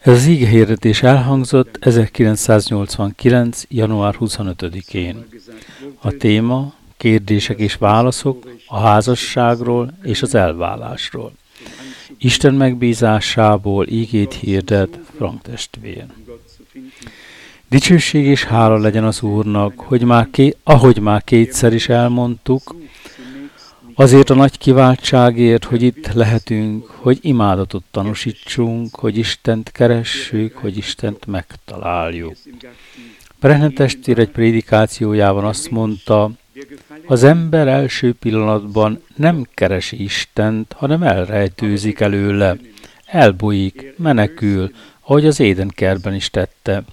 Ez az ígehirdetés elhangzott 1989. január 25-én. A téma kérdések és válaszok a házasságról és az elválásról. Isten megbízásából ígét hirdet Frank testvér. Dicsőség és hála legyen az Úrnak, hogy ahogy már kétszer is elmondtuk, azért a nagy kiváltságért, hogy itt lehetünk, hogy imádatot tanúsítsunk, hogy Istent keressük, hogy Istent megtaláljuk. Brennan testvér egy prédikációjában azt mondta, az ember első pillanatban nem keresi Istent, hanem elrejtőzik előle, elbújik, menekül, ahogy az Édenkertben is tette.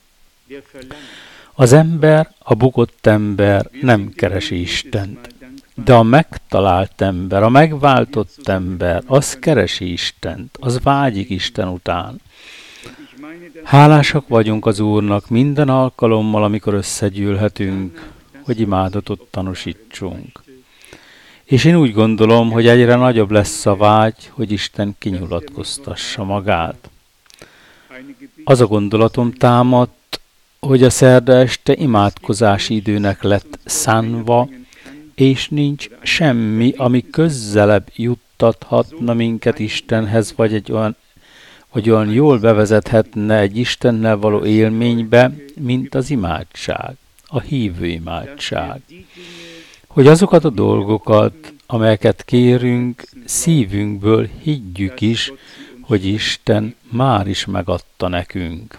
Az ember, a bukott ember nem keresi Istent, de a megtalált ember, a megváltott ember, az keresi Istent, az vágyik Isten után. Hálásak vagyunk az Úrnak minden alkalommal, amikor összegyűlhetünk, hogy imádatot tanúsítsunk. És én úgy gondolom, hogy egyre nagyobb lesz a vágy, hogy Isten kinyilatkoztassa magát. Az a gondolatom támadt, hogy a szerda este imádkozási időnek lett szánva, és nincs semmi, ami közelebb juttathatna minket Istenhez, vagy olyan jól bevezethetne egy Istennel való élménybe, mint az imádság, a hívő imádság. Hogy azokat a dolgokat, amelyeket kérünk, szívünkből higgyük is, hogy Isten már is megadta nekünk.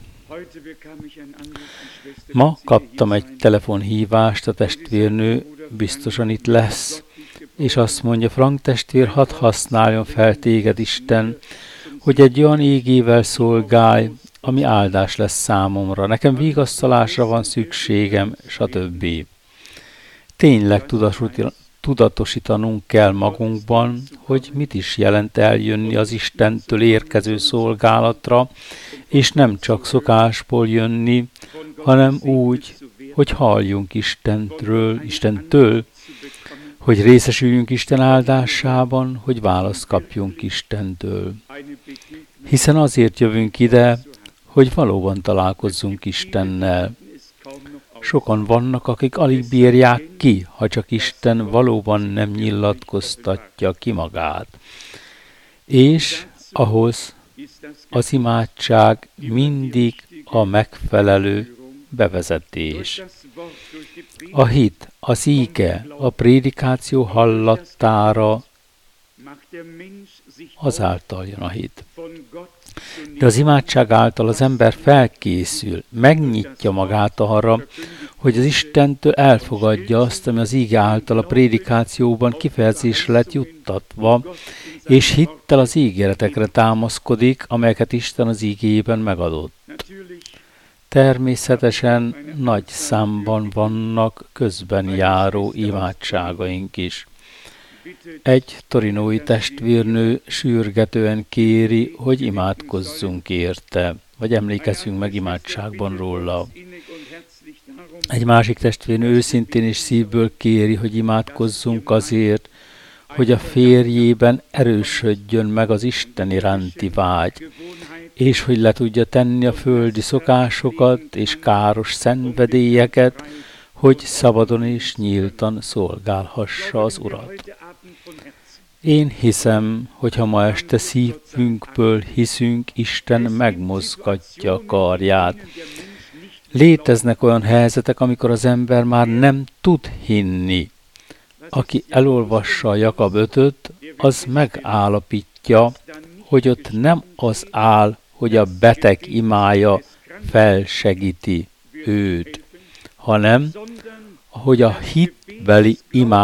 Ma kaptam egy telefonhívást, a testvérnő biztosan itt lesz, és azt mondja, Frank testvér, hadd használjon fel téged Isten, hogy egy olyan ígével szolgálj, ami áldás lesz számomra. Nekem vigasztalásra van szükségem, stb. Tényleg tudatosítanunk kell magunkban, hogy mit is jelent eljönni az Istentől érkező szolgálatra, és nem csak szokásból jönni, hanem úgy, hogy halljunk Istentől, hogy részesüljünk Isten áldásában, hogy választ kapjunk Istentől. Hiszen azért jövünk ide, hogy valóban találkozzunk Istennel. Sokan vannak, akik alig bírják ki, ha csak Isten valóban nem nyilatkoztatja ki magát. És ahhoz az imádság mindig a megfelelő bevezetés. A hit, az íge, a prédikáció hallatára azáltal jön a hit. De az imádság által az ember felkészül, megnyitja magát arra, hogy az Istentől elfogadja azt, ami az íge által a prédikációban kifejezésre lett juttatva, és hittel az ígéretekre támaszkodik, amelyeket Isten az ígéjében megadott. Természetesen nagy számban vannak közben járó imádságaink is. Egy torinói testvérnő sürgetően kéri, hogy imádkozzunk érte, vagy emlékezzünk meg imádságban róla. Egy másik testvérnő őszintén és szívből kéri, hogy imádkozzunk azért, hogy a férjében erősödjön meg az Isten iránti vágy, és hogy le tudja tenni a földi szokásokat és káros szenvedélyeket, hogy szabadon és nyíltan szolgálhassa az Urat. Én hiszem, hogy ha ma este szívünkből hiszünk, Isten megmozgatja a karját. Léteznek olyan helyzetek, amikor az ember már nem tud hinni. Aki elolvassa a Jakab 5-öt, az megállapítja, hogy ott nem az áll, hogy a beteg imája felsegíti őt, hanem hogy a hitbeli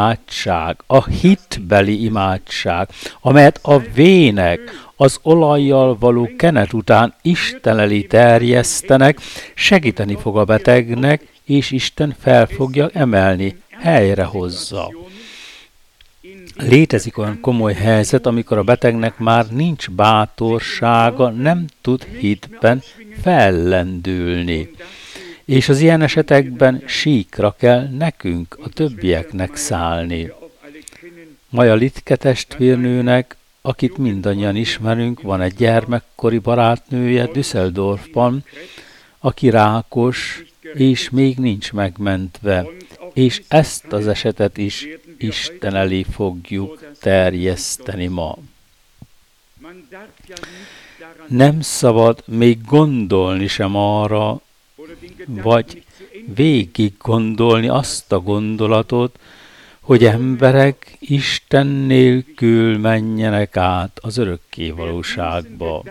imádság, amelyet a vének az olajjal való kenet után Isten elé terjesztenek, segíteni fog a betegnek, és Isten fel fogja emelni, helyrehozza. Létezik olyan komoly helyzet, amikor a betegnek már nincs bátorsága, nem tud hitben fellendülni. És az ilyen esetekben síkra kell nekünk, a többieknek szállni. Maja Litke testvérnőnek akit mindannyian ismerünk, van egy gyermekkori barátnője Düsseldorfban, aki rákos, és még nincs megmentve, és ezt az esetet is Isten elé fogjuk terjeszteni ma. Nem szabad még gondolni sem arra, vagy végig gondolni azt a gondolatot, hogy emberek Isten nélkül menjenek át az örökkévalóságba.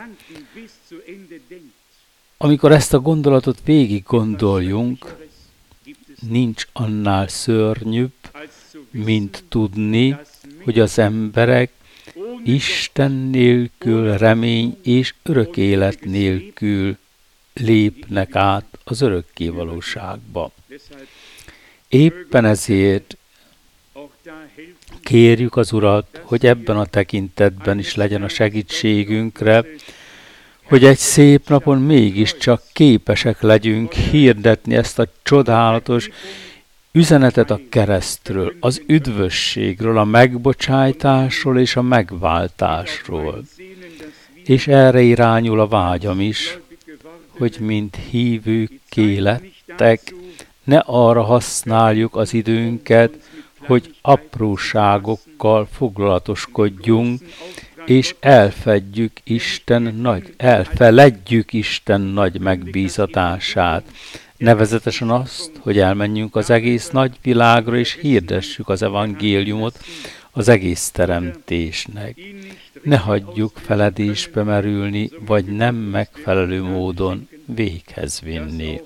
Amikor ezt a gondolatot végig gondoljunk, nincs annál szörnyűbb, mint tudni, hogy az emberek Isten nélkül, remény és örök élet nélkül lépnek át az örökkévalóságba. Éppen ezért kérjük az Urat, hogy ebben a tekintetben is legyen a segítségünkre, hogy egy szép napon mégiscsak képesek legyünk hirdetni ezt a csodálatos üzenetet a keresztről, az üdvösségről, a megbocsájtásról és a megváltásról. És erre irányul a vágyam is, hogy mint hívőkké lettek, ne arra használjuk az időnket, hogy apróságokkal foglalatoskodjunk, és elfeledjük Isten nagy megbízatását. Nevezetesen azt, hogy elmenjünk az egész nagy világra, és hirdessük az evangéliumot az egész teremtésnek. Ne hagyjuk feledésbe merülni, vagy nem megfelelő módon véghez vinni.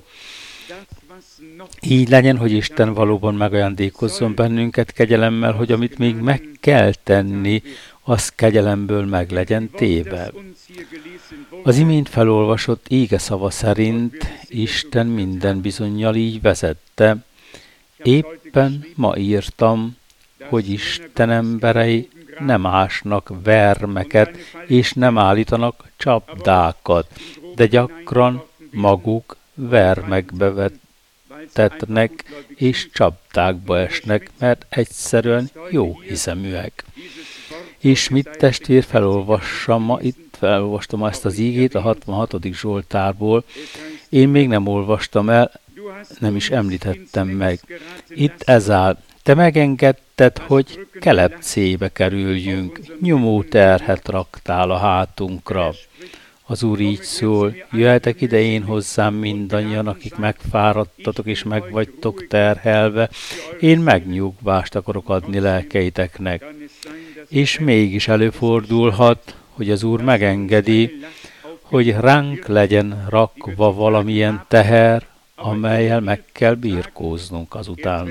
Így legyen, hogy Isten valóban megajándékozzon bennünket kegyelemmel, hogy amit még meg kell tenni, az kegyelemből meg legyen téve. Az imént felolvasott ége szava szerint Isten minden bizonnyal így vezette. Éppen ma írtam, hogy Isten emberei nem ásnak vermeket, és nem állítanak csapdákat, de gyakran maguk vermekbe vetetnek, és csapdákba esnek, mert egyszerűen jó hiszeműek. És mit testvér felolvastam ezt az ígét a 66. Zsoltárból, én még nem olvastam el, nem is említettem meg. Itt ez áll, te megengedted, hogy kelepcébe kerüljünk, nyomó terhet raktál a hátunkra. Az Úr így szól, jöhetek ide én hozzám mindannyian, akik megfáradtatok és megvagytok terhelve, én megnyugvást akarok adni lelkeiteknek. És mégis előfordulhat, hogy az Úr megengedi, hogy ránk legyen rakva valamilyen teher, amellyel meg kell birkóznunk azután.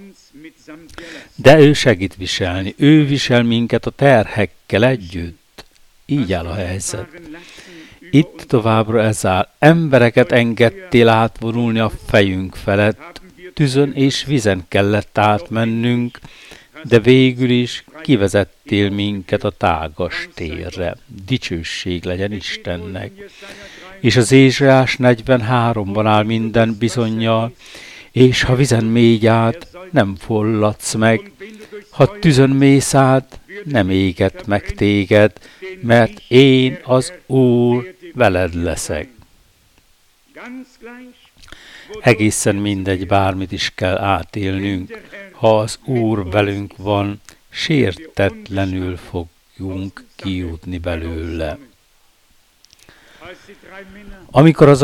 De ő segít viselni, ő visel minket a terhekkel együtt. Így áll a helyzet. Itt továbbra ez áll. Embereket engedtél átvonulni a fejünk felett, tüzön és vizen kellett átmennünk, de végül is kivezettél minket a tágas térre. Dicsőség legyen Istennek. És az Ézsaiás 43-ban áll minden bizonnyal, és ha vizen mégy át, nem fulladsz meg, ha tüzön mész át, nem éget meg téged, mert én az Úr veled leszek. Egészen mindegy, bármit is kell átélnünk, ha az Úr velünk van, sértetlenül fogjunk kijutni belőle. Amikor azt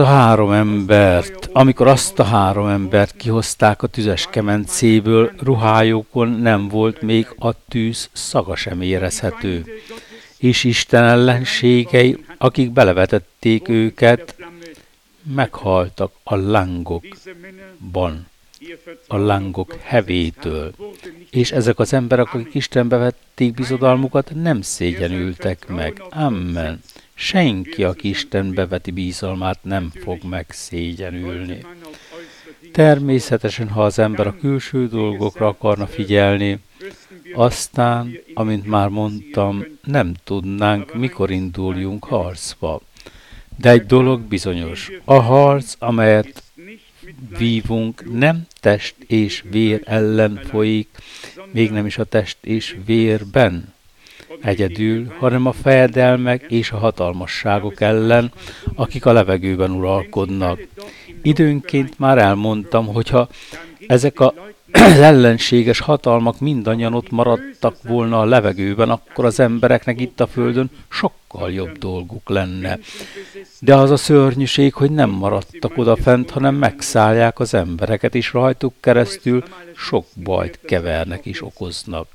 a három embert kihozták a tüzes kemencéből, ruhájukon nem volt még a tűz szaga sem érezhető, és Isten ellenségei, akik belevetették őket, meghaltak a lángokban, a lángok hevétől. És ezek az emberek, akik Istenbe vették bizodalmukat, nem szégyenültek meg. Amen. Senki, aki Istenbe veti bízalmát, nem fog megszégyenülni. Természetesen, ha az ember a külső dolgokra akarna figyelni, aztán, amint már mondtam, nem tudnánk, mikor induljunk harcba. De egy dolog bizonyos, a harc, amelyet vívunk, nem test és vér ellen folyik, még nem is a test és vérben, egyedül, hanem a fejedelmek és a hatalmasságok ellen, akik a levegőben uralkodnak. Időnként már elmondtam, hogyha ezek az ellenséges hatalmak mindannyian ott maradtak volna a levegőben, akkor az embereknek itt a földön sokkal jobb dolguk lenne. De az a szörnyűség, hogy nem maradtak odafent, hanem megszállják az embereket, és rajtuk keresztül sok bajt kevernek és okoznak.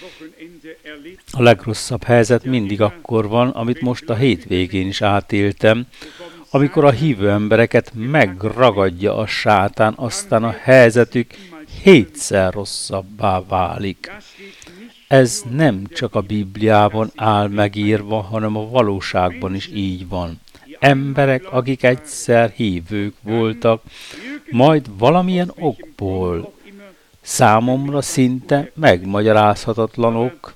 A legrosszabb helyzet mindig akkor van, amit most a hétvégén is átéltem, amikor a hívő embereket megragadja a sátán, aztán a helyzetük 7-szer rosszabbá válik. Ez nem csak a Bibliában áll megírva, hanem a valóságban is így van. Emberek, akik egyszer hívők voltak, majd valamilyen okból, számomra szinte megmagyarázhatatlanok,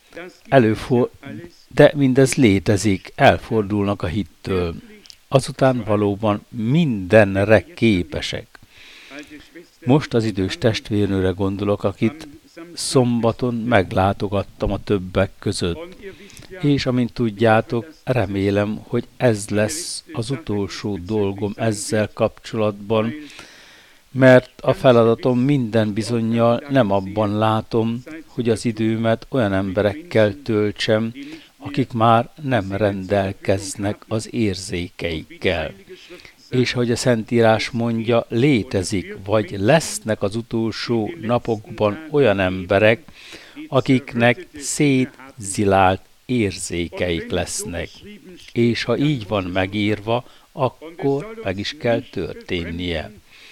de mindez létezik, elfordulnak a hittől. Azután valóban mindenre képesek. Most az idős testvérnőre gondolok, akit szombaton meglátogattam a többek között. És amint tudjátok, remélem, hogy ez lesz az utolsó dolgom ezzel kapcsolatban, mert a feladatom minden bizonnyal nem abban látom, hogy az időmet olyan emberekkel töltsem, akik már nem rendelkeznek az érzékeikkel. És hogy a Szentírás mondja, létezik, vagy lesznek az utolsó napokban olyan emberek, akiknek szétzilált érzékeik lesznek. És ha így van megírva, akkor meg is kell történnie.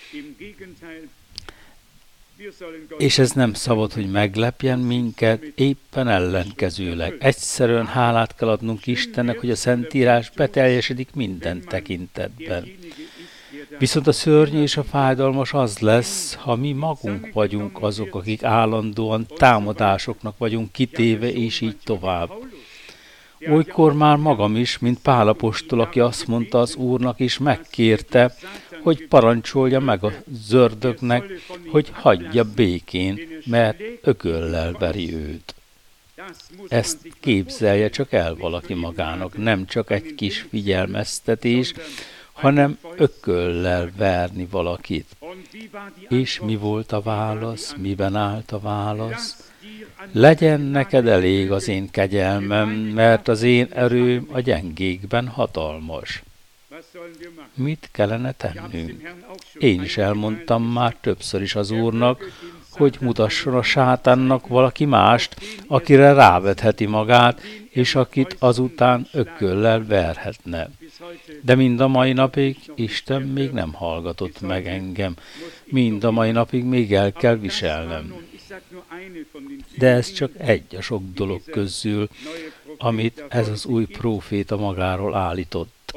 És ez nem szabad, hogy meglepjen minket, éppen ellenkezőleg. Egyszerűen hálát kell adnunk Istennek, hogy a Szentírás beteljesedik minden tekintetben. Viszont a szörnyű és a fájdalmas az lesz, ha mi magunk vagyunk azok, akik állandóan támadásoknak vagyunk kitéve, és így tovább. Olykor már magam is, mint Pál apostol, aki azt mondta az Úrnak is, megkérte, hogy parancsolja meg a zördögnek, hogy hagyja békén, mert ököllel veri őt. Ezt képzelje csak el valaki magának, nem csak egy kis figyelmeztetés, hanem ököllel verni valakit. És mi volt a válasz? Miben állt a válasz? Legyen neked elég az én kegyelmem, mert az én erőm a gyengékben hatalmas. Mit kellene tennünk? Én is elmondtam már többször is az Úrnak, hogy mutasson a sátánnak valaki mást, akire rávetheti magát, és akit azután ököllel verhetne. De mind a mai napig Isten még nem hallgatott meg engem. Mind a mai napig még el kell viselnem. De ez csak egy a sok dolog közül, amit ez az új próféta magáról állított.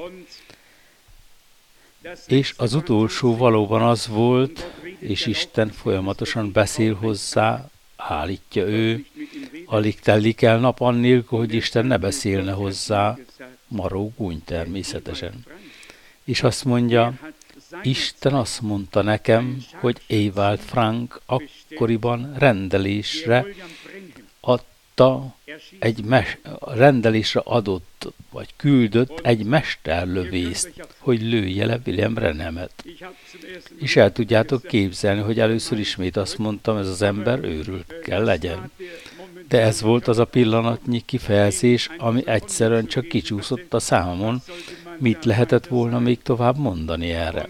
És az utolsó valóban az volt, és Isten folyamatosan beszél hozzá, állítja ő, alig telik el nap annélkül, hogy Isten ne beszélne hozzá, maró gúny természetesen. És azt mondja, Isten azt mondta nekem, hogy Ewald Frank akkoriban rendelésre adott, vagy küldött egy mesterlövészt, hogy lője le William Branhamet. És el tudjátok képzelni, hogy először ismét azt mondtam, ez az ember őrült kell legyen. De ez volt az a pillanatnyi kifejezés, ami egyszerűen csak kicsúszott a számon, mit lehetett volna még tovább mondani erre.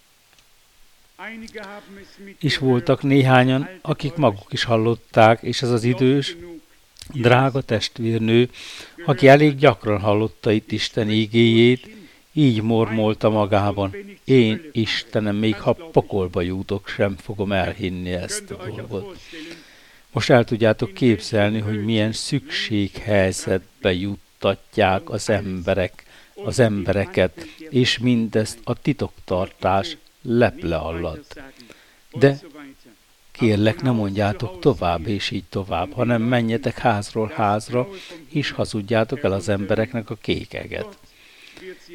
És voltak néhányan, akik maguk is hallották, és ez az idős, drága testvérnő, aki elég gyakran hallotta itt Isten ígéjét, így mormolta magában, én Istenem, még ha pokolba jutok, sem fogom elhinni ezt a dolgot. Most el tudjátok képzelni, hogy milyen szükséghelyzetbe juttatják az embereket, és mindezt a titoktartás leple alatt. De kérlek, ne mondjátok tovább, és így tovább, hanem menjetek házról házra, és hazudjátok el az embereknek a kékeget.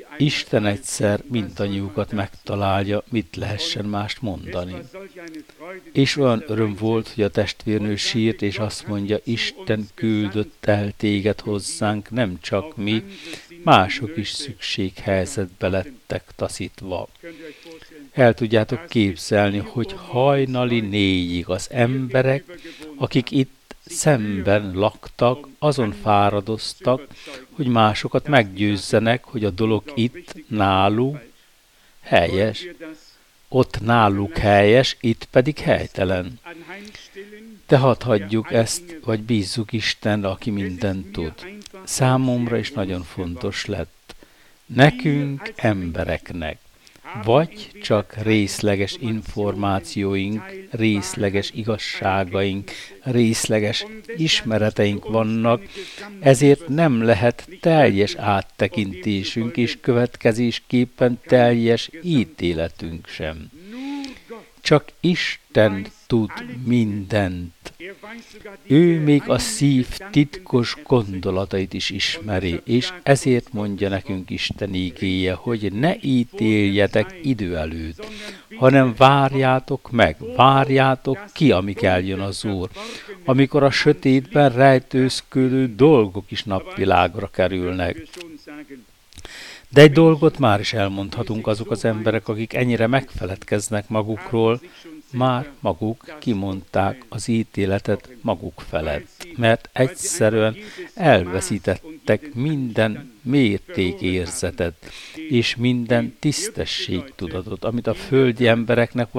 Isten egyszer mindannyiukat megtalálja, mit lehessen mást mondani. És olyan öröm volt, hogy a testvérnő sírt, és azt mondja, Isten küldött el téged hozzánk, nem csak mi, mások is szükséghelyzetbe lettek taszítva. El tudjátok képzelni, hogy hajnali 4-ig az emberek, akik itt szemben laktak, azon fáradoztak, hogy másokat meggyőzzenek, hogy a dolog itt náluk helyes, ott náluk helyes, itt pedig helytelen. De hadd hagyjuk ezt, vagy bízzuk Istenre, aki mindent tud. Számomra is nagyon fontos lett. Nekünk, embereknek, vagy csak részleges információink, részleges igazságaink, részleges ismereteink vannak, ezért nem lehet teljes áttekintésünk és következésképpen teljes ítéletünk sem. Csak Isten tud mindent. Ő még a szív titkos gondolatait is ismeri, és ezért mondja nekünk Isten ígéje, hogy ne ítéljetek idő előtt, hanem várjátok meg, várjátok ki, amíg eljön az Úr, amikor a sötétben rejtőzködő dolgok is napvilágra kerülnek. De egy dolgot már is elmondhatunk, azok az emberek, akik ennyire megfeledkeznek magukról, már maguk kimondták az ítéletet maguk felett, mert egyszerűen elveszítettek minden mértékérzetet és minden tisztességtudatot, ami a földi embereknek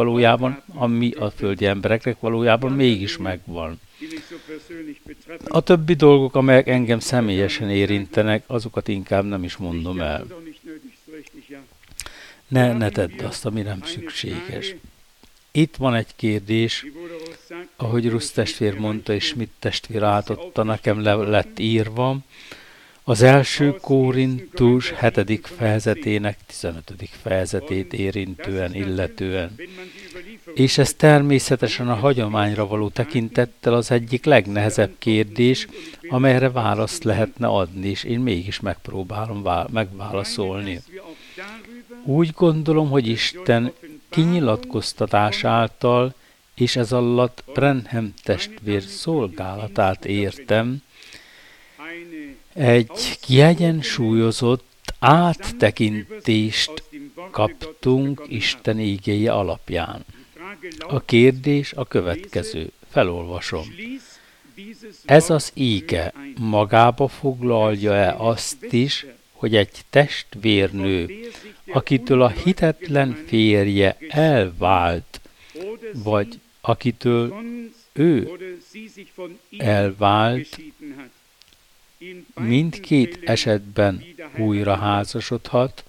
valójában mégis megvan. A többi dolgok, amelyek engem személyesen érintenek, azokat inkább nem is mondom el. Ne tedd azt, ami nem szükséges. Itt van egy kérdés, ahogy Rusz testvér mondta, és Schmidt testvér átadotta, nekem lett írva, az első Korintus 7. fejezetének 15. fejezetét érintően, illetően. És ez természetesen a hagyományra való tekintettel az egyik legnehezebb kérdés, amelyre választ lehetne adni, és én mégis megpróbálom megválaszolni. Úgy gondolom, hogy Isten kinyilatkoztatás által, és ez alatt Branham testvér szolgálatát értem, egy kiegyensúlyozott áttekintést kaptunk Isten ígéje alapján. A kérdés a következő. Felolvasom. Ez az íge magába foglalja-e azt is, hogy egy testvérnő, akitől a hitetlen férje elvált, vagy akitől ő elvált, mindkét esetben újra házasodhat,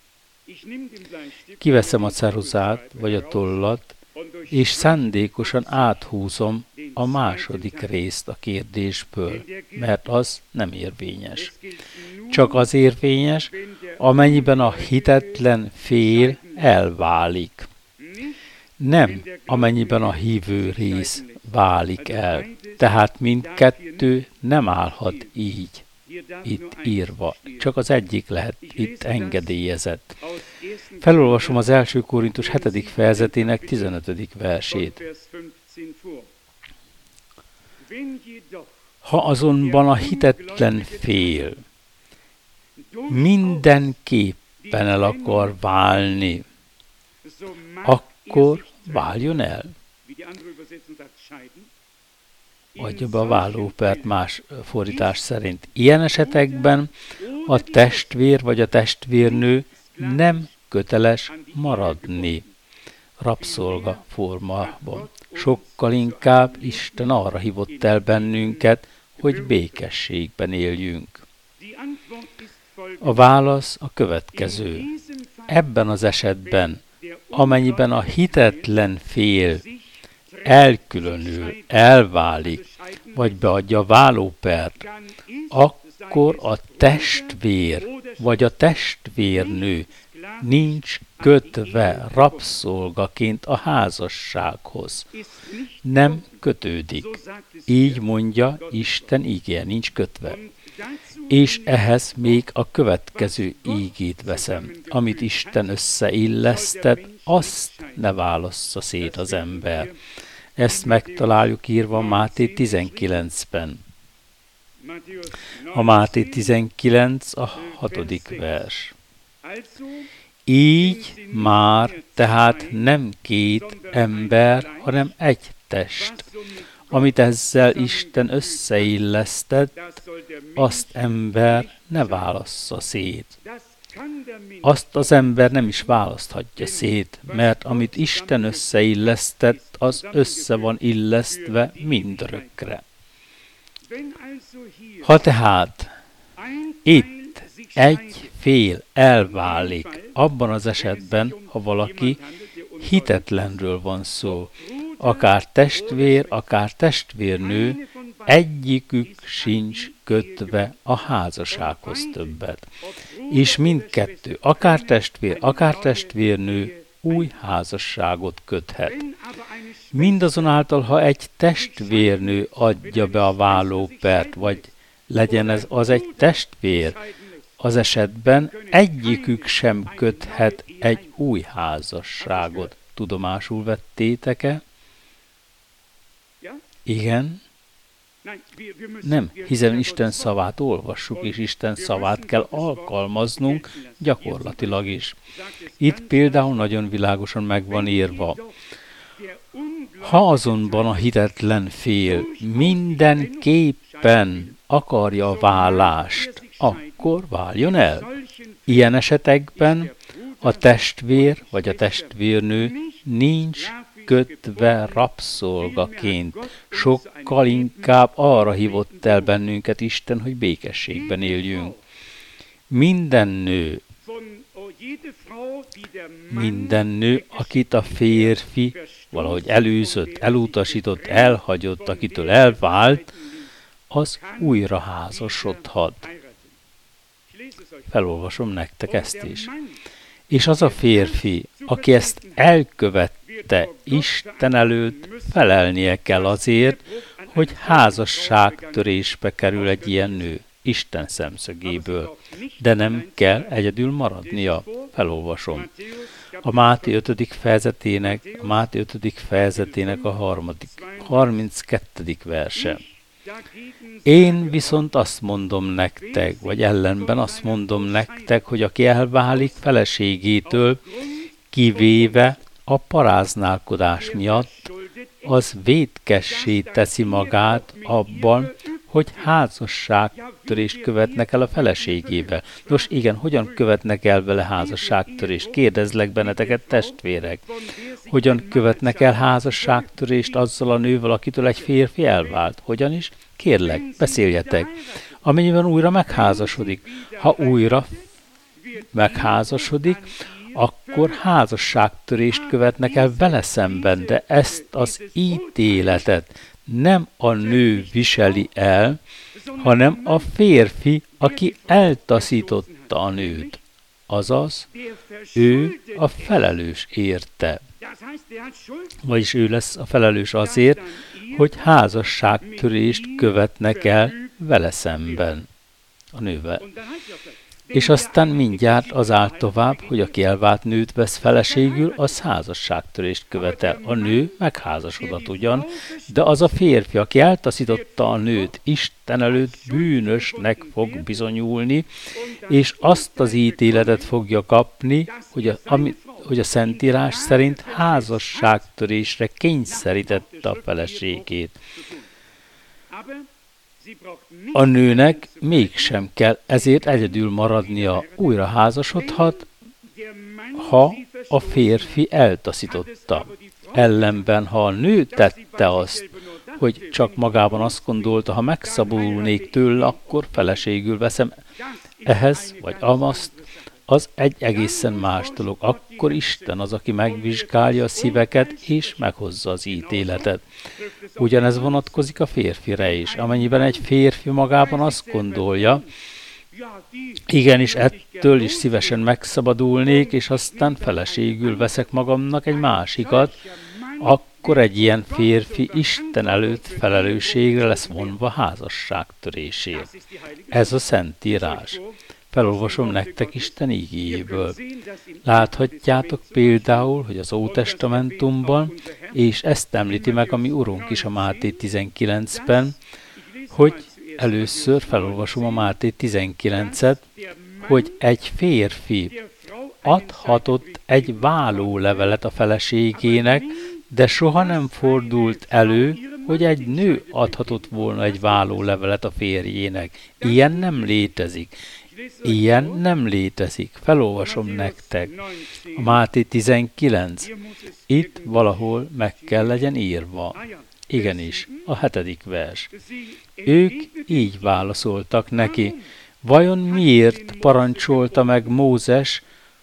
kiveszem a ceruzát vagy a tollat, és szándékosan áthúzom a második részt a kérdésből, mert az nem érvényes. Csak az érvényes, amennyiben a hitetlen fél elválik. Nem, amennyiben a hívő rész válik el. Tehát mindkettő nem állhat így, itt írva. Csak az egyik lehet itt engedélyezett. Felolvasom az első Korintus 7. fejezetének 15. versét. Ha azonban a hitetlen fél mindenképpen el akar válni, akkor váljon el. Adja be a vállópert más fordítás szerint. Ilyen esetekben a testvér vagy a testvérnő nem köteles maradni rabszolga formában. Sokkal inkább Isten arra hívott el bennünket, hogy békességben éljünk. A válasz a következő. Ebben az esetben, amennyiben a hitetlen fél elkülönül, elválik, vagy beadja a vállópert, akkor a testvér vagy a testvérnő nincs kötve rabszolgaként a házassághoz. Nem kötődik. Így mondja Isten igéje, nincs kötve. és ehhez még a következő ígét veszem. Amit Isten összeillesztett, azt ne válassza szét az ember. Ezt megtaláljuk írva Máté 19-ben. A Máté 19 a 6. vers. Így már tehát nem két ember, hanem egy test. Amit ezzel Isten összeillesztett, azt ember ne válassza szét. Azt az ember nem is választhatja szét, mert amit Isten összeillesztett, az össze van illesztve mindörökre. Ha tehát itt egy fél elválik, abban az esetben, ha valaki hitetlenről van szó, akár testvér, akár testvérnő, egyikük sincs kötve a házassághoz többet. És mindkettő, akár testvér, akár testvérnő új házasságot köthet. Mindazonáltal, ha egy testvérnő adja be a vállópert, vagy legyen ez az egy testvér, az esetben egyikük sem köthet egy új házasságot. Tudomásul vettétek-e? Igen? Nem, hiszen Isten szavát olvassuk, és Isten szavát kell alkalmaznunk gyakorlatilag is. Itt például nagyon világosan meg van írva. Ha azonban a hitetlen fél mindenképpen akarja a válást, akkor váljon el. Ilyen esetekben a testvér vagy a testvérnő nincs kötve rabszolgaként. Sokkal inkább arra hívott el bennünket Isten, hogy békességben éljünk. Minden nő, akit a férfi valahogy előzött, elutasított, elhagyott, akitől elvált, az újra házasodhat. Felolvasom nektek ezt is. És az a férfi, aki ezt elkövette Isten előtt, felelnie kell azért, hogy házasságtörésbe kerül egy ilyen nő, Isten szemszögéből. De nem kell egyedül maradnia. Felolvasom. A Máté 5. fejezetének a 32. verse. Én viszont azt mondom nektek, vagy ellenben azt mondom nektek, hogy aki elválik feleségétől, kivéve a paráználkodás miatt, az vétkessé teszi magát abban, hogy házasságtörést követnek el a feleségével. Nos igen, hogyan követnek el vele házasságtörést? Kérdezlek benneteket, testvérek. Hogyan követnek el házasságtörést azzal a nővel, akitől egy férfi elvált? Hogyan is? Kérlek, beszéljetek. Amennyiben újra megházasodik. Ha újra megházasodik, akkor házasságtörést követnek el vele szemben, de ezt az ítéletet nem a nő viseli el, hanem a férfi, aki eltaszította a nőt. Azaz, ő a felelős érte. Vagyis ő lesz a felelős azért, hogy házasságtörést követnek el vele szemben, a nővel. És aztán mindjárt az áll tovább, hogy aki elvált nőt vesz feleségül, az házasságtörést követel. A nő megházasodott ugyan, de az a férfi, aki eltaszította a nőt, Isten előtt bűnösnek fog bizonyulni, és azt az ítéletet fogja kapni, hogy a Szentírás szerint házasságtörésre kényszerítette a feleségét. A nőnek mégsem kell ezért egyedül maradnia, újra házasodhat, ha a férfi eltaszította. Ellenben, ha a nő tette azt, hogy csak magában azt gondolta, ha megszabadulnék tőle, akkor feleségül veszem ehhez, vagy amazt, az egy egészen más dolog. Akkor Isten az, aki megvizsgálja a szíveket, és meghozza az ítéletet. Ugyanez vonatkozik a férfire is. Amennyiben egy férfi magában azt gondolja, igenis ettől is szívesen megszabadulnék, és aztán feleségül veszek magamnak egy másikat, akkor egy ilyen férfi Isten előtt felelősségre lesz vonva házasságtörésért. Ez a Szentírás. Felolvasom nektek Isten igéjéből. Láthatjátok például, hogy az Ótestamentumban, és ezt említi meg a mi Urunk is a Máté 19-ben, hogy először felolvasom a Máté 19-et, hogy egy férfi adhatott egy válólevelet a feleségének, de soha nem fordult elő, hogy egy nő adhatott volna egy válólevelet a férjének. Ilyen nem létezik. Ilyen nem létezik. Felolvasom nektek. A Máté 19. Itt valahol meg kell legyen írva. Igenis, a 7. vers. Ők így válaszoltak neki. Vajon miért parancsolta meg Mózes,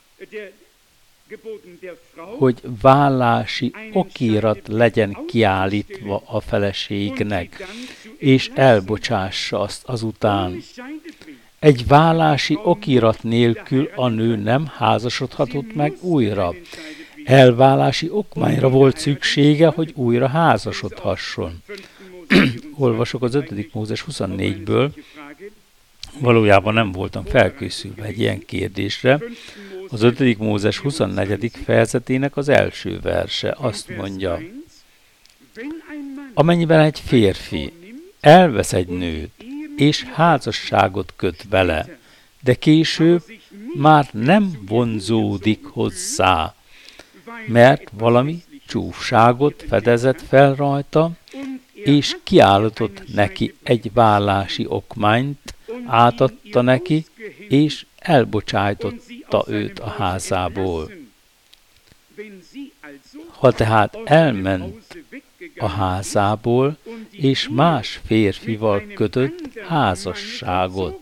hogy vállási okirat legyen kiállítva a feleségnek, és elbocsássa azt azután? Egy vállási okirat nélkül a nő nem házasodhatott meg újra. Elvállási okmányra volt szüksége, hogy újra házasodhasson. Olvasok az 5. Mózes 24-ből. Valójában nem voltam felkészülve egy ilyen kérdésre. Az 5. Mózes 24. fejezetének az első verse azt mondja: amennyiben egy férfi elvesz egy nőt, és házasságot köt vele, de később már nem vonzódik hozzá, mert valami csúfságot fedezett fel rajta, és kiállított neki egy vállási okmányt, átadta neki, és elbocsájtotta őt a házából. Ha tehát elment a házából, és más férfival kötött házasságot,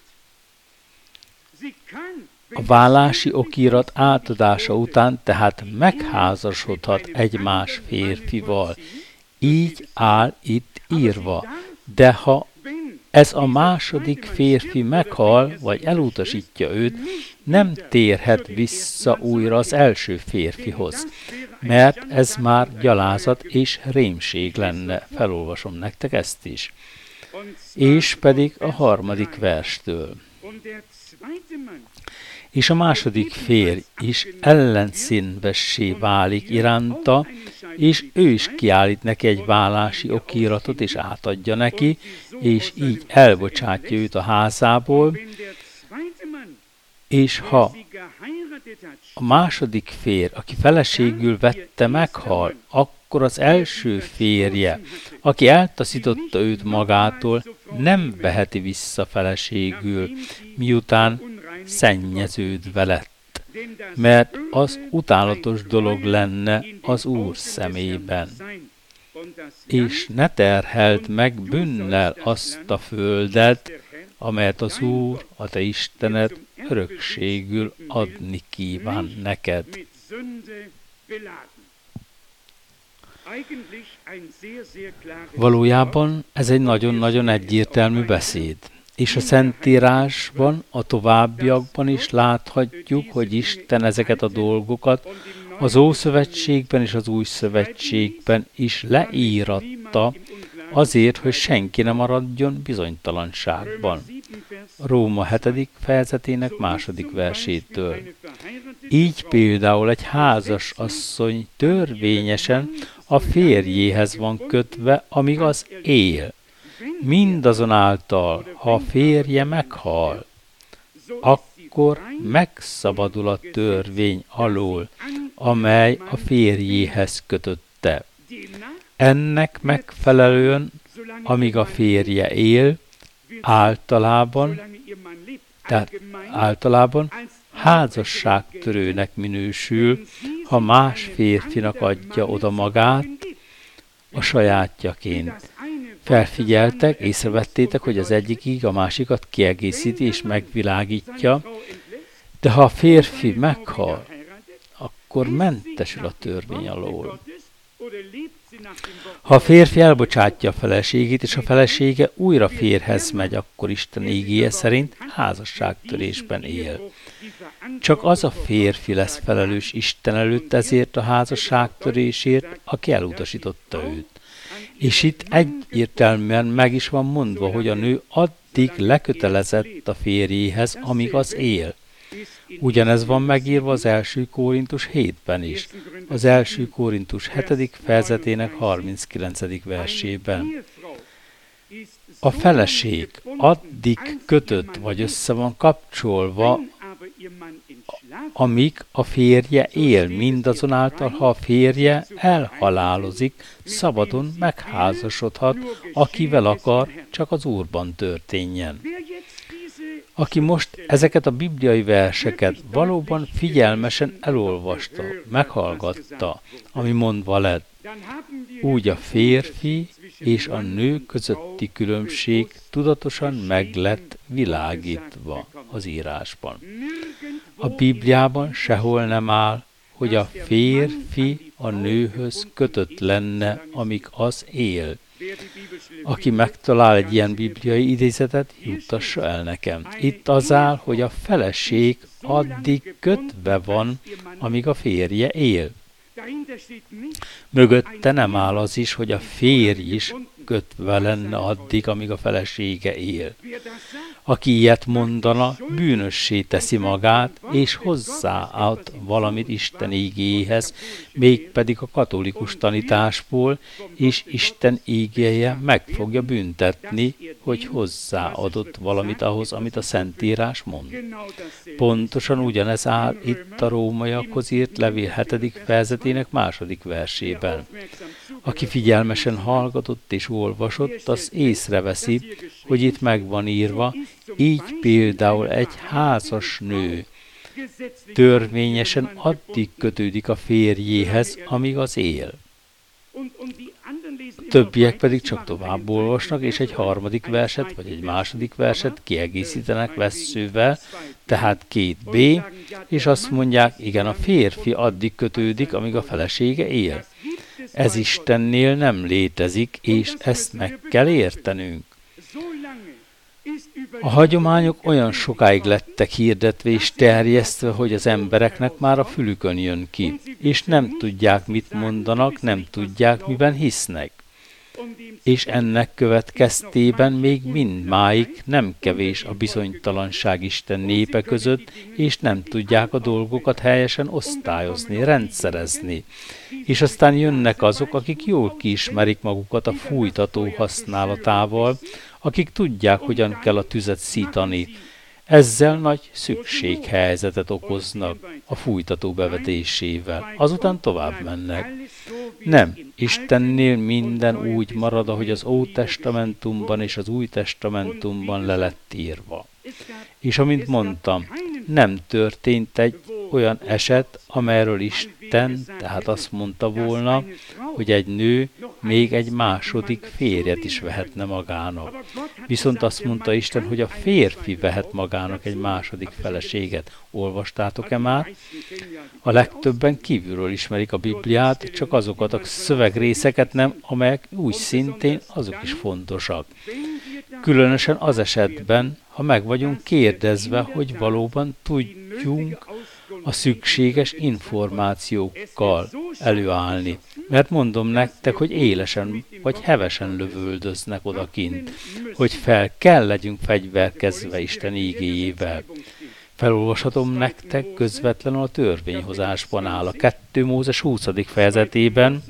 a vállási okirat átadása után tehát megházasodhat egy más férfival. Így áll itt írva. De ha ez a második férfi meghal, vagy elutasítja őt, nem térhet vissza újra az első férfihoz, mert ez már gyalázat és rémség lenne. Felolvasom nektek ezt is. És pedig a 3. verstől. És a második férj is ellenszínvessé válik iránta, és ő is kiállít neki egy vállási okiratot, és átadja neki, és így elbocsátja őt a házából, és ha a második férj, aki feleségül vette, meghal, akkor az első férje, aki eltaszította őt magától, nem veheti vissza feleségül, miután szennyeződve lett, mert az utálatos dolog lenne az Úr szemében. És ne terheld meg bűnnel azt a földet, amelyet az Úr, a te Istened örökségül adni kíván neked. Valójában ez egy nagyon-nagyon egyértelmű beszéd. És a Szentírásban, a továbbiakban is láthatjuk, hogy Isten ezeket a dolgokat az Ószövetségben és az Új Szövetségben is leíratta, azért, hogy senki ne maradjon bizonytalanságban. Róma 7. fejezetének 2. versétől. Így például egy házas asszony törvényesen a férjéhez van kötve, amíg az él. Mindazonáltal, ha a férje meghal, akkor megszabadul a törvény alól, amely a férjéhez kötötte. Ennek megfelelően, amíg a férje él, általában házasságtörőnek minősül, ha más férfinak adja oda magát a sajátjaként. Felfigyeltek, észrevettétek, hogy az egyikig a másikat kiegészíti és megvilágítja, de ha a férfi meghal, akkor mentesül a törvény alól. Ha a férfi elbocsátja a feleségét, és a felesége újra férjhez megy, akkor Isten ígéje szerint házasságtörésben él. Csak az a férfi lesz felelős Isten előtt ezért a házasságtörésért, aki elutasította őt. És itt egyértelműen meg is van mondva, hogy a nő addig lekötelezett a férjéhez, amíg az él. Ugyanez van megírva az 1. Korintus 7-ben is, az 1. Korintus 7. fejezetének 39. versében. A feleség addig kötött vagy össze van kapcsolva, amíg a férje él, mindazonáltal, ha a férje elhalálozik, szabadon megházasodhat, akivel akar, csak az Úrban történjen. Aki most ezeket a bibliai verseket valóban figyelmesen elolvasta, meghallgatta, ami mondva lett, úgy a férfi és a nő közötti különbség tudatosan meg lett világítva az írásban. A Bibliában sehol nem áll, hogy a férfi a nőhöz kötött lenne, amíg az él. Aki megtalál egy ilyen bibliai idézetet, juttassa el nekem. Itt az áll, hogy a feleség addig kötve van, amíg a férje él. Mögötte nem áll az is, hogy a férj is kötve lenne addig, amíg a felesége él. Aki ilyet mondana, bűnössé teszi magát, és hozzáad valamit Isten igéhez, mégpedig a katolikus tanításból, és Isten igéje meg fogja büntetni, hogy hozzáadott valamit ahhoz, amit a Szentírás mond. Pontosan ugyanez áll itt a Rómaiakhoz írt levél 7. fejezetének 2. versében. Aki figyelmesen hallgatott és olvasott, az észreveszi, hogy itt meg van írva, így például egy házas nő törvényesen addig kötődik a férjéhez, amíg az él. A többiek pedig csak tovább olvasnak, és egy 3. verset vagy egy 2. verset kiegészítenek vesszővel, tehát 2b, és azt mondják, igen, a férfi addig kötődik, amíg a felesége él. Ez Istennél nem létezik, és ezt meg kell értenünk. A hagyományok olyan sokáig lettek hirdetve és terjesztve, hogy az embereknek már a fülükön jön ki, és nem tudják, mit mondanak, nem tudják, miben hisznek. És ennek következtében még mindmáig nem kevés a bizonytalanság Isten népe között, és nem tudják a dolgokat helyesen osztályozni, rendszerezni. És aztán jönnek azok, akik jól kiismerik magukat a fújtató használatával, akik tudják, hogyan kell a tüzet szítani. Ezzel nagy szükséghelyzetet okoznak a fújtató bevetésével. Azután tovább mennek. Nem, Istennél minden úgy marad, ahogy az Ótestamentumban és az Új Testamentumban le lett írva. És amint mondtam, nem történt egy olyan eset, amelyről Isten, tehát azt mondta volna, hogy egy nő még egy második férjet is vehetne magának. Viszont azt mondta Isten, hogy a férfi vehet magának egy második feleséget. Olvastátok-e már? A legtöbben kívülről ismerik a Bibliát, csak azokat a szövegrészeket nem, amelyek úgy szintén azok is fontosak. Különösen az esetben, ha meg vagyunk kérdezve, hogy valóban tudjunk a szükséges információkkal előállni. Mert mondom nektek, hogy élesen vagy hevesen lövöldöznek odakint, hogy fel kell legyünk fegyverkezve Isten ígéjével. Felolvashatom nektek közvetlenül a törvényhozásban áll a 2 Mózes 20. fejezetében,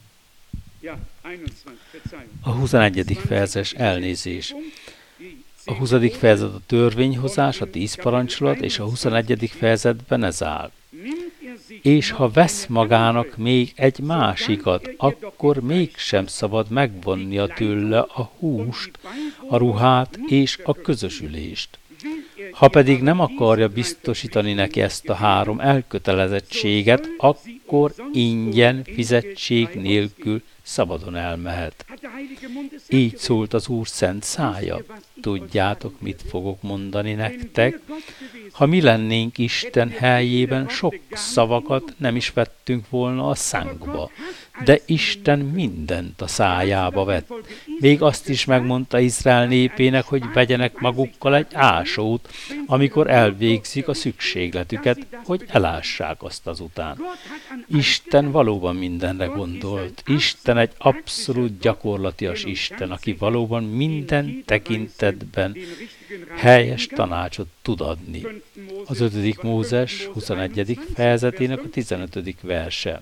a 21. fejezes elnézés. A 20. fejezet a törvényhozás, a 10 parancsolat, és a 21. fejezetben ez áll. És ha vesz magának még egy másikat, akkor mégsem szabad megvonnia tőle a húst, a ruhát és a közösülést. Ha pedig nem akarja biztosítani neki ezt a 3 elkötelezettséget, akkor ingyen, fizetség nélkül szabadon elmehet. Így szólt az Úr szent szája. Tudjátok, mit fogok mondani nektek? Ha mi lennénk Isten helyében, sok szavakat nem is vettünk volna a szánkba. de Isten mindent a szájába vett. Még azt is megmondta Izrael népének, hogy vegyenek magukkal egy ásót, amikor elvégzik a szükségletüket, hogy elássák azt azután. Isten valóban mindenre gondolt. Isten egy abszolút gyakorlatias Isten, aki valóban minden tekintetben helyes tanácsot tud adni. Az 5. Mózes 21. fejezetének a 15. verse.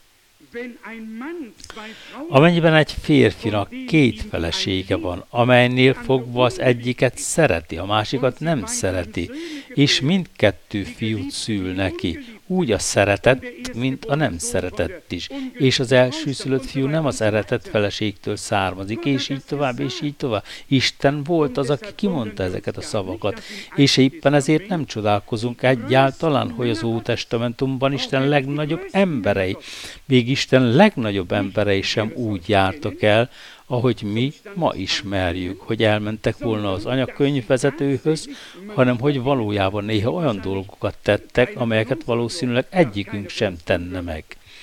Amennyiben egy férfinak 2 felesége van, amelynél fogva az egyiket szereti, a másikat nem szereti, és mindkettő fiút szül neki, úgy a szeretett, mint a nem szeretett is. És az elsőszülött fiú nem az eretett feleségtől származik, és így tovább, és így tovább. Isten volt az, aki kimondta ezeket a szavakat, és éppen ezért nem csodálkozunk egyáltalán, hogy az Ótestamentumban Isten legnagyobb emberei, még Isten legnagyobb emberei sem úgy jártak el, ahogy mi ma ismerjük, hogy elmentek volna az anyakönyvvezetőhöz, hanem hogy valójában néha olyan dolgokat tettek, amelyeket valószínűleg egyikünk sem tenne meg.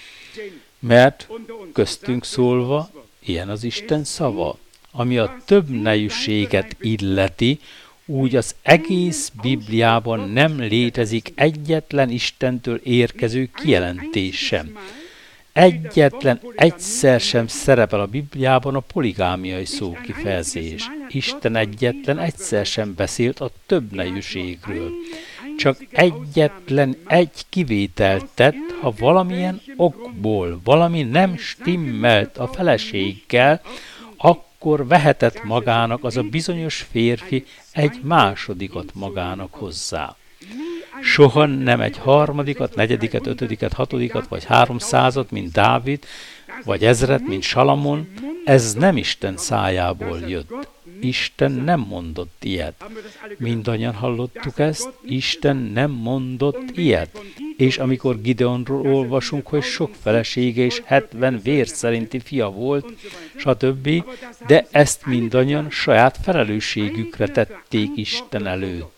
Mert köztünk szólva, ilyen az Isten szava, ami a többnejűséget illeti, úgy az egész Bibliában nem létezik egyetlen Istentől érkező kijelentés sem. Egyetlen egyszer sem szerepel a Bibliában a poligámiai szókifejezés. Isten egyetlen egyszer sem beszélt a többnejűségről. Csak egyetlen egy kivételt tett, ha valamilyen okból valami nem stimmelt a feleséggel, akkor vehetett magának az a bizonyos férfi egy másodikat magának hozzá. Soha nem egy harmadikat, negyediket, ötödiket, hatodikat, vagy 300-at, mint Dávid, vagy 1000-et, mint Salamon, ez nem Isten szájából jött. Isten nem mondott ilyet. Mindannyian hallottuk ezt, Isten nem mondott ilyet. És amikor Gideonról olvasunk, hogy sok felesége és 70 vér szerinti fia volt, stb., de ezt mindannyian saját felelősségükre tették Isten előtt.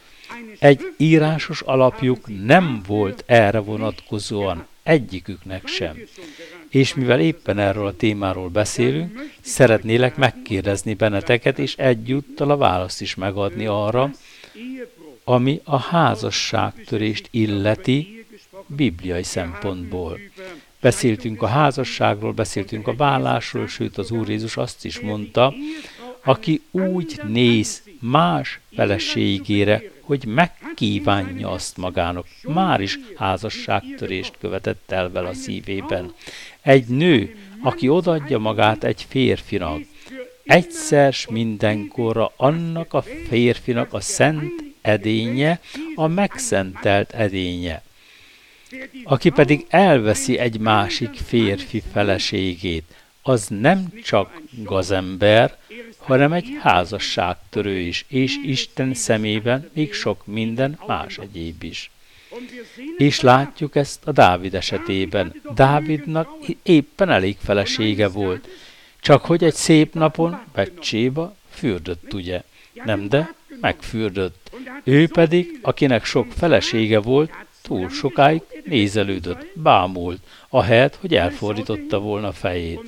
Egy írásos alapjuk nem volt erre vonatkozóan egyiküknek sem. És mivel éppen erről a témáról beszélünk, szeretnélek megkérdezni benneteket, és egyúttal a választ is megadni arra, ami a házasságtörést illeti bibliai szempontból. Beszéltünk a házasságról, beszéltünk a vállásról, sőt az Úr Jézus azt is mondta, aki úgy néz más feleségére, hogy megkívánja azt magának, már is házasságtörést követett el vele a szívében. Egy nő, aki odaadja magát egy férfinak, egyszer s mindenkorra annak a férfinak a szent edénye, a megszentelt edénye. Aki pedig elveszi egy másik férfi feleségét, az nem csak gazember, hanem egy házasságtörő is, és Isten szemében még sok minden más egyéb is. És látjuk ezt a Dávid esetében. Dávidnak éppen elég felesége volt, csak hogy egy szép napon Betséba fürdött, ugye? Nem, de megfürdött. Ő pedig, akinek sok felesége volt, túl sokáig nézelődött, bámult, ahelyett, hogy elfordította volna fejét.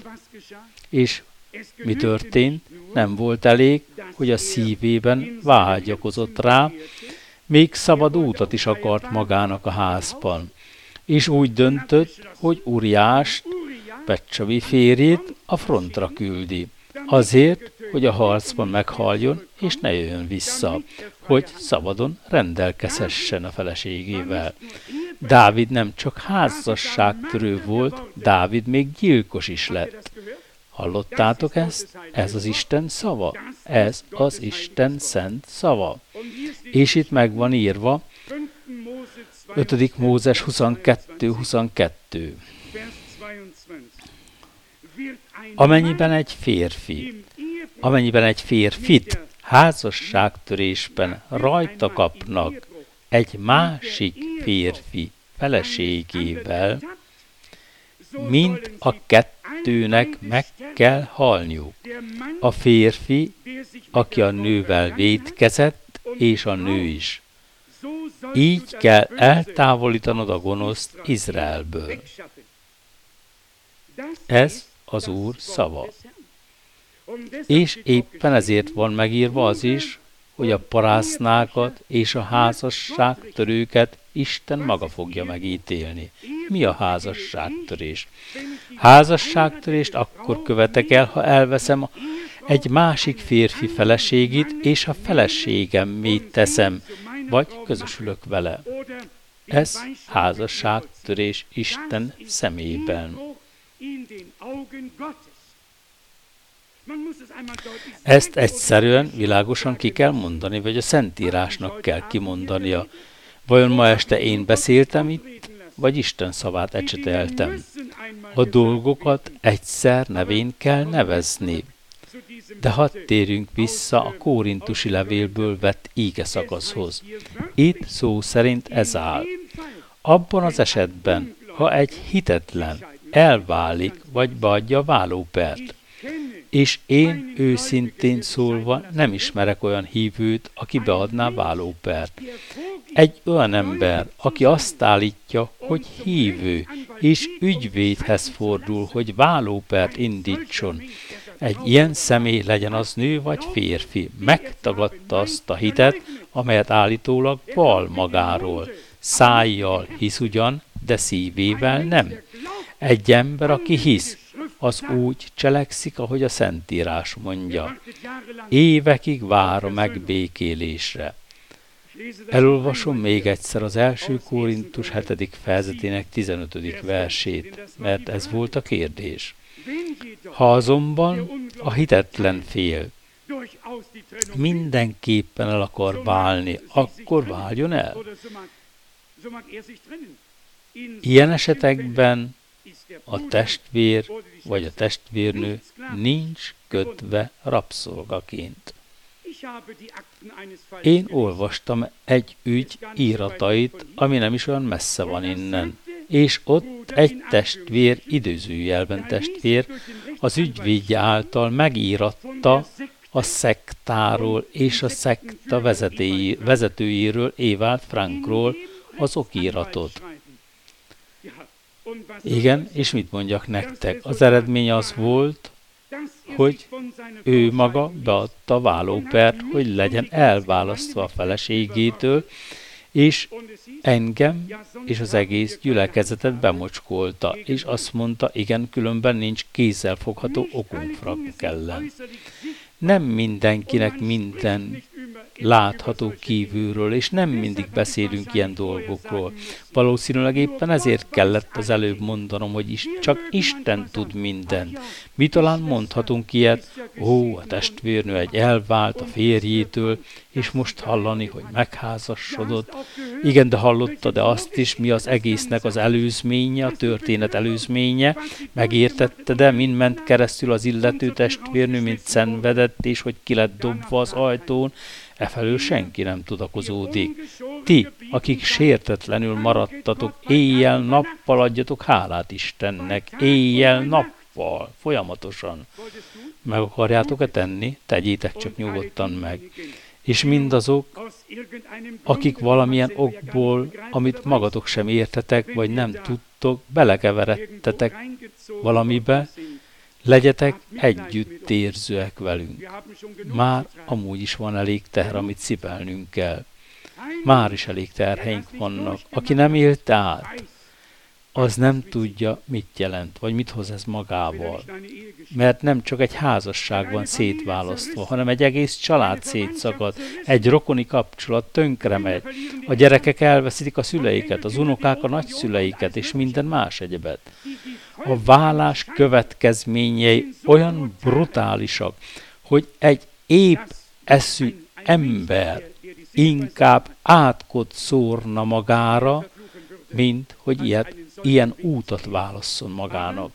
És mi történt? Nem volt elég, hogy a szívében vágyakozott rá, még szabad útat is akart magának a házban. És úgy döntött, hogy Uriást, Betsabi férjét a frontra küldi. Azért, hogy a harcban meghaljon, és ne jöjjön vissza, hogy szabadon rendelkezhessen a feleségével. Dávid nem csak házasságtörő volt, Dávid még gyilkos is lett. Hallottátok ezt? Ez az Isten szava. Ez az Isten szent szava. És itt meg van írva, 5. Mózes 22:22. Amennyiben egy férfit házasságtörésben rajta kapnak egy másik férfi feleségével, mind a kettőnek meg kell halniuk. A férfi, aki a nővel vétkezett, és a nő is. Így kell eltávolítanod a gonoszt Izraelből. Ez az Úr szava. És éppen ezért van megírva az is, hogy a parásznákat és a házasságtörőket Isten maga fogja megítélni. Mi a házasságtörés? Házasságtörést akkor követek el, ha elveszem egy másik férfi feleségét, és a feleségemmé teszem, vagy közösülök vele. Ez házasságtörés Isten szemében. Ezt egyszerűen, világosan ki kell mondani, vagy a Szentírásnak kell kimondania. Vajon ma este én beszéltem itt, vagy Isten szavát ecseteltem? A dolgokat egyszer nevén kell nevezni. De hadd térjünk vissza a kórintusi levélből vett ígeszakaszhoz. Itt szó szerint ez áll. Abban az esetben, ha egy hitetlen elválik, vagy beadja a vállópert, és én őszintén szólva nem ismerek olyan hívőt, aki beadná vállópert. Egy olyan ember, aki azt állítja, hogy hívő, és ügyvédhez fordul, hogy vállópert indítson. Egy ilyen személy, legyen az nő vagy férfi, megtagadta azt a hitet, amelyet állítólag vall magáról. Szájjal hisz ugyan, de szívével nem. Egy ember, aki hisz, az úgy cselekszik, ahogy a Szentírás mondja. Évekig vár a megbékélésre. Elolvasom még egyszer az 1. Korintus 7. fejezetének 15. versét, mert ez volt a kérdés. Ha azonban a hitetlen fél mindenképpen el akar válni, akkor váljon el. Ilyen esetekben a testvér vagy a testvérnő nincs kötve rabszolgaként. Én olvastam egy ügy íratait, ami nem is olyan messze van innen, és ott egy testvér, időzőjelben testvér, az ügyvédje által megíratta a szektáról és a szekta vezetőjéről, Ewald Frankról az okiratot. Igen, és mit mondjak nektek? Az eredmény az volt, hogy ő maga beadta a vállópert, hogy legyen elválasztva a feleségétől, és engem és az egész gyülekezetet bemocskolta, és azt mondta, igen, különben nincs kézzelfogható okunk Frankok ellen. Nem mindenkinek minden látható kívülről, és nem mindig beszélünk ilyen dolgokról. Valószínűleg éppen ezért kellett az előbb mondanom, hogy csak Isten tud mindent. Mi talán mondhatunk ilyet, a testvérnő egy elvált a férjétől, és most hallani, hogy megházasodott. Igen, de hallotta-e azt is, mi az egésznek az előzménye, a történet előzménye? Megértette, de mind ment keresztül az illető testvérnő, mint szenvedett, és hogy ki lett dobva az ajtón? Efelől senki nem tudakozódik. Ti, akik sértetlenül maradtatok, éjjel-nappal adjatok hálát Istennek, éjjel-nappal, folyamatosan. Meg akarjátok-e tenni? Tegyétek csak nyugodtan meg. És mindazok, akik valamilyen okból, amit magatok sem értetek, vagy nem tudtok, belekeveredtetek valamibe, legyetek együttérzőek velünk. Már amúgy is van elég teher, amit cipelnünk kell. Már is elég terheink vannak. Aki nem élt át, az nem tudja, mit jelent, vagy mit hoz ez magával. Mert nem csak egy házasság van szétválasztva, hanem egy egész család szétszakad, egy rokoni kapcsolat tönkremegy, a gyerekek elveszítik a szüleiket, az unokák a nagyszüleiket, és minden más egyebet. A válás következményei olyan brutálisak, hogy egy épp eszű ember inkább átkot szórna magára, mint hogy ilyen útat válasszon magának.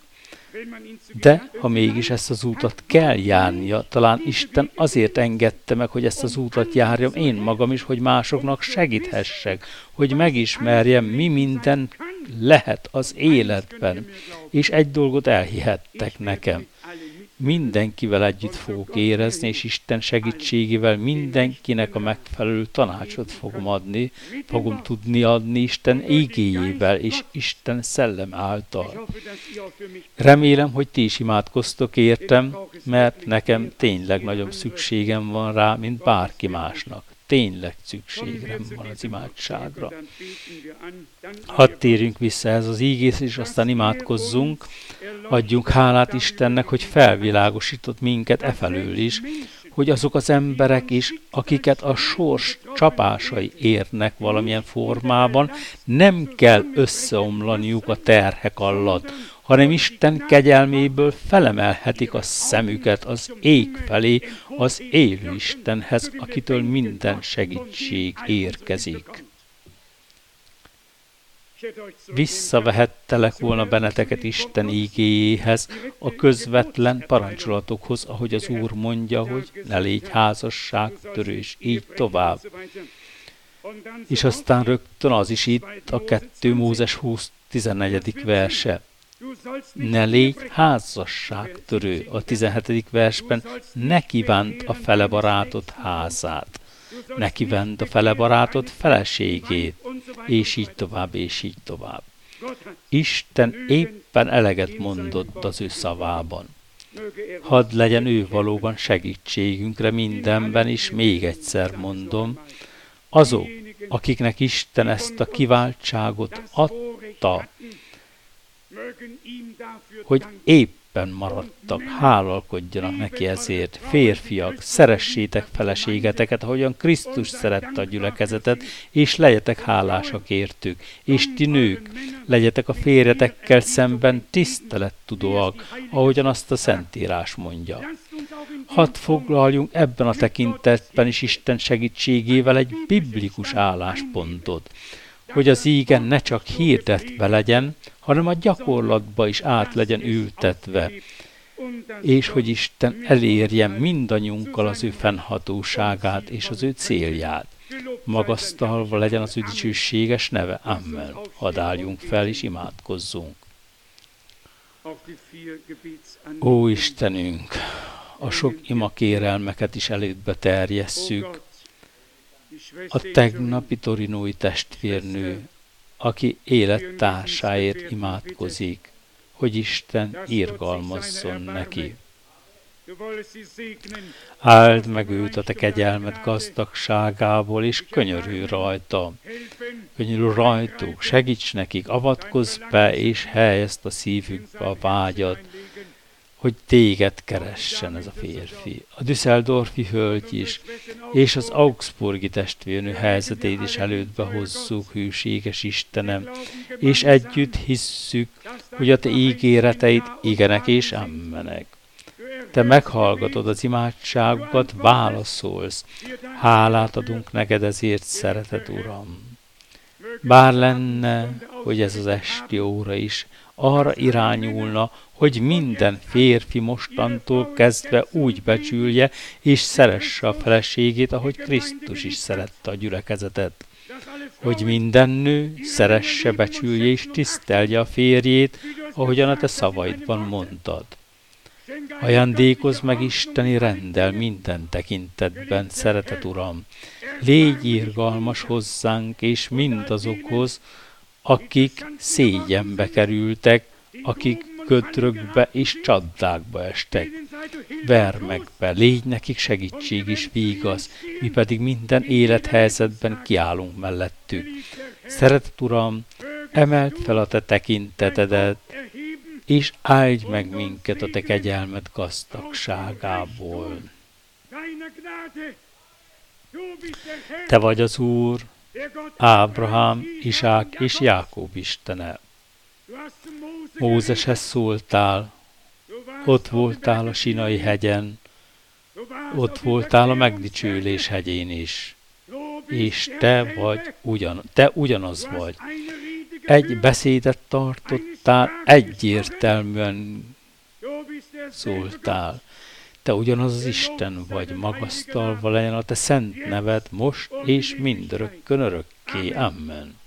De ha mégis ezt az útat kell járnia, talán Isten azért engedte meg, hogy ezt az útat járjam én magam is, hogy másoknak segíthessek, hogy megismerjem, mi minden lehet az életben. És egy dolgot elhihettek nekem. mindenkivel együtt fogok érezni, és Isten segítségével mindenkinek a megfelelő tanácsot fogom tudni adni Isten igéjével és Isten szellem által. Remélem, hogy ti is imádkoztok értem, mert nekem tényleg nagyobb szükségem van rá, mint bárki másnak. Tényleg szükségem van az imádságra. Hadd térjünk vissza ez az ígész, és aztán imádkozzunk. Adjunk hálát Istennek, hogy felvilágosított minket efelől is, hogy azok az emberek is, akiket a sors csapásai érnek valamilyen formában, nem kell összeomlaniuk a terhek alatt, hanem Isten kegyelméből felemelhetik a szemüket az ég felé, az élő Istenhez, akitől minden segítség érkezik. Visszavehettelek volna benneteket Isten ígéjéhez, a közvetlen parancsolatokhoz, ahogy az Úr mondja, hogy ne légy házasságtörő, és így tovább. És aztán rögtön az is itt a 2 Mózes 14. verse. Ne légy házasságtörő. A 17. versben ne kívánt a fele barátod házát. Ne kívánt a fele barátod feleségét, és így tovább, és így tovább. Isten éppen eleget mondott az ő szavában. Hadd legyen ő valóban segítségünkre mindenben, és még egyszer mondom, azok, akiknek Isten ezt a kiváltságot adta, hogy éppen maradtak, hálalkodjanak neki ezért. Férfiak, szeressétek feleségeteket, ahogyan Krisztus szerette a gyülekezetet, és legyetek hálásak értük. És ti nők, legyetek a férjetekkel szemben tisztelettudóak, ahogyan azt a Szentírás mondja. Hadd foglaljunk ebben a tekintetben is Isten segítségével egy biblikus álláspontot, hogy az íge ne csak hirdetve legyen, hanem a gyakorlatba is át legyen ültetve, és hogy Isten elérje mindannyiunkkal az ő fennhatóságát és az ő célját. Magasztalva legyen az ő dicsőséges neve. Amen. Hadd álljunk fel és imádkozzunk. Ó Istenünk, a sok imakérelmeket is elődbe terjesszük. A tegnapi torinói testvérnő, aki élettársáért imádkozik, hogy Isten irgalmazzon neki. Áld meg őt a te kegyelmed gazdagságából, és könyörülj rajta. Könyörülj rajtuk, segíts nekik, avatkozz be, és helyezd a szívükbe a vágyat, hogy téged keressen ez a férfi. A Düsseldorfi hölgy is, és az augsburgi testvérnő helyzetét is elődbe hozzuk, hűséges Istenem, és együtt hisszük, hogy a te ígéreteid igenek és ammenek. Te meghallgatod az imádságokat, válaszolsz. Hálát adunk neked ezért, szeretet Uram. Bár lenne, hogy ez az esti óra is arra irányulna, hogy minden férfi mostantól kezdve úgy becsülje és szeresse a feleségét, ahogy Krisztus is szerette a gyülekezetet. Hogy minden nő szeresse, becsülje és tisztelje a férjét, ahogyan a te szavaidban mondtad. Ajándékozz meg isteni renddel minden tekintetben, szeretet Uram. Légy irgalmas hozzánk és mindazokhoz, akik szégyenbe kerültek, akik gödrökbe és csapdákba estek. Verj meg be, légy nekik segítség és vígasz, mi pedig minden élethelyzetben kiállunk mellettük. Szeretet Uram, emeld fel a te tekintetedet, és áldj meg minket a te kegyelmed gazdagságából. Te vagy az Úr, Ábrahám, Izsák és Jákob Istene. Mózeshez szóltál, ott voltál a Sinai hegyen, ott voltál a megdicsőlés hegyén is, és te ugyanaz vagy. Egy beszédet tartottál, egyértelműen szóltál. Te ugyanaz az Isten vagy, magasztalva legyen a te szent neved most és mindörökkön örökké. Amen.